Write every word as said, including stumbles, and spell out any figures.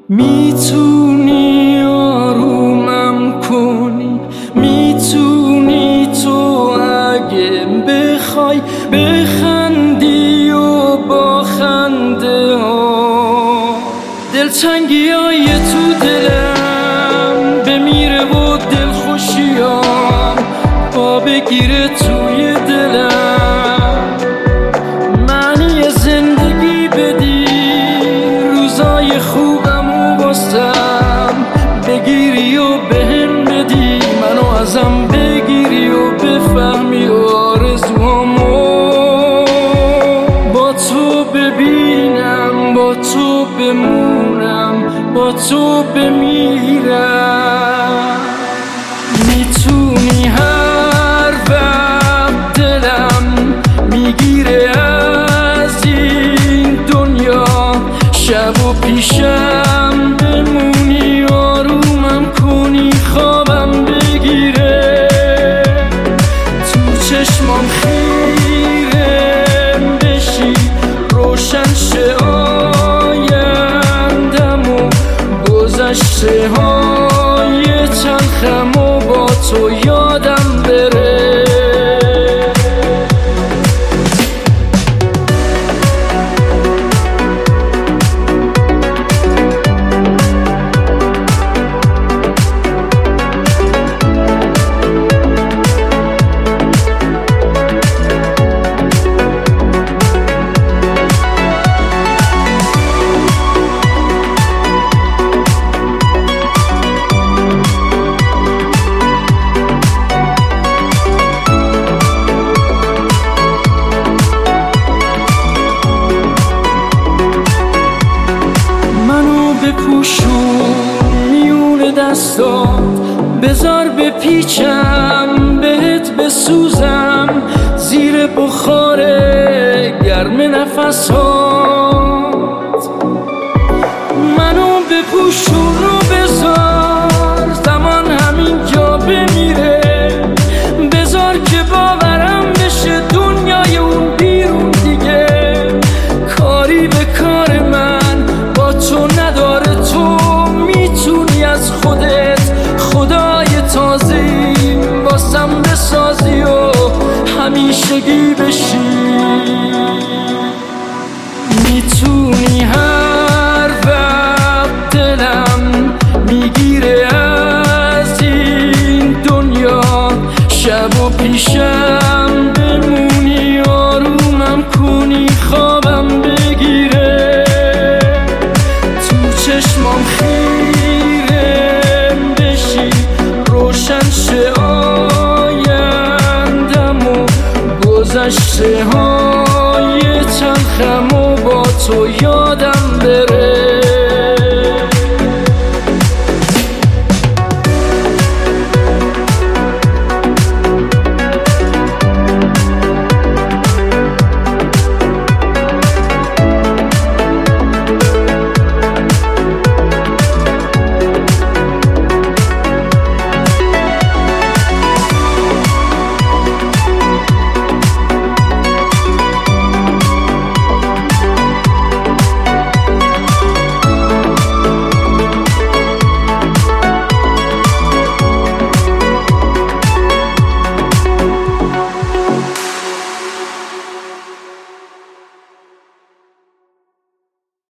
میتونی آرومم کنی، میتونی تو اگه بخوای بخندی و با خنده ها دلتنگی های تو دلم بمیره و دلخوشیام پا بگیره توی دلم. معنی زندگی بدی روزای خوبم و باستم بگیری و بهم بدی، منو ازم بگیری و بفهمی و آرزوامو با تو ببینم، با تو بمونم، با تو بمیرم. میتونی هر وقت دلم میگیره از این دنیا شب و پیشم بمونی آرومم کنی خوابم بگیره تو چشمام خیرم بشی روشن شه آیندم و گذشته های تلخم و با تو یادم بره. بپوشون میون دستات بذار بپیچم بهت بسوزم زیر بخار گرم نفسات. منو بپوشون رو بذار